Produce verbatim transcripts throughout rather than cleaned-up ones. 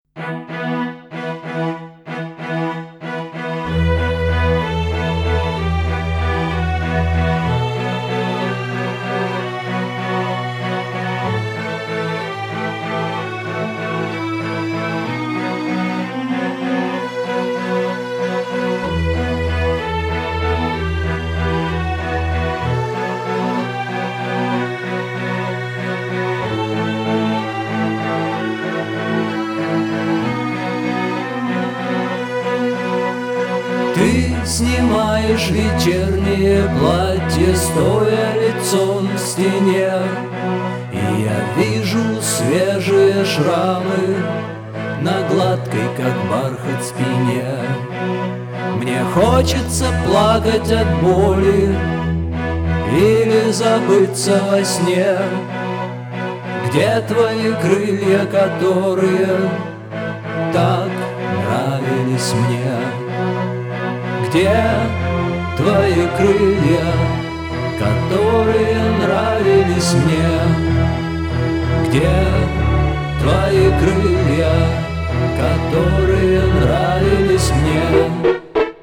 Ты снимаешь вечернее платье, стоя лицом к стене, и я вижу свежие шрамы на гладкой, как бархат, спине. Мне хочется плакать от боли или забыться во сне. Где твои крылья, которые так нравились мне? Где твои крылья, которые нравились мне? Где твои крылья, которые нравились мне?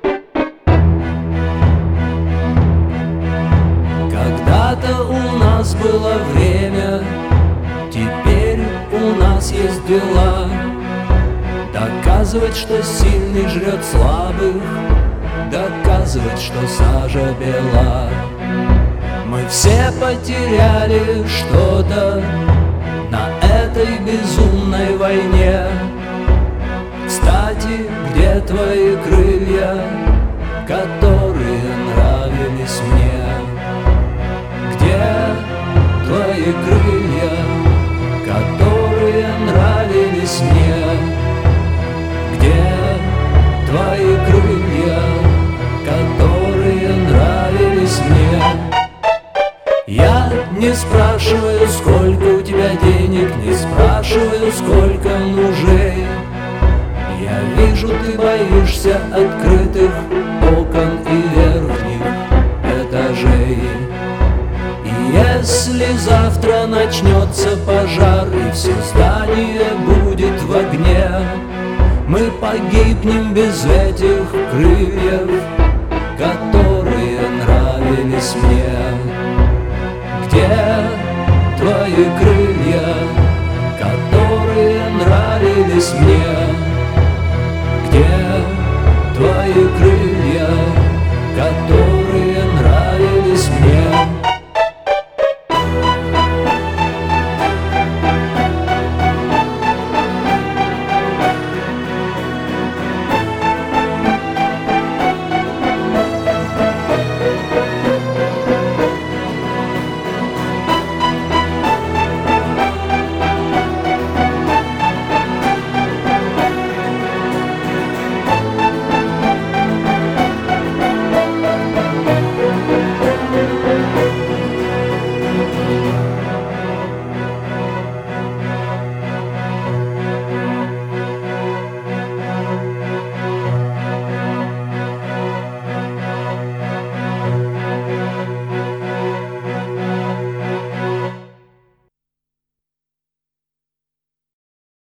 Когда-то у нас было время, теперь у нас есть дела. Доказывать, что сильный жрет слабых, доказывать, что сажа бела. Мы все потеряли что-то на этой безумной войне. Кстати, где твои крылья, которые нравились мне? Где твои крылья, которые нравились мне? Где твои крылья, которые нравились мне? Я не спрашиваю, сколько у тебя денег, не спрашиваю, сколько мужей. Я вижу, ты боишься открытых окон и верхних этажей. И если завтра начнется пожар и все здание будет в огне, мы погибнем без этих крыльев, которые нравились мне. Где твои крылья, которые нравились мне? Где твои крылья, которые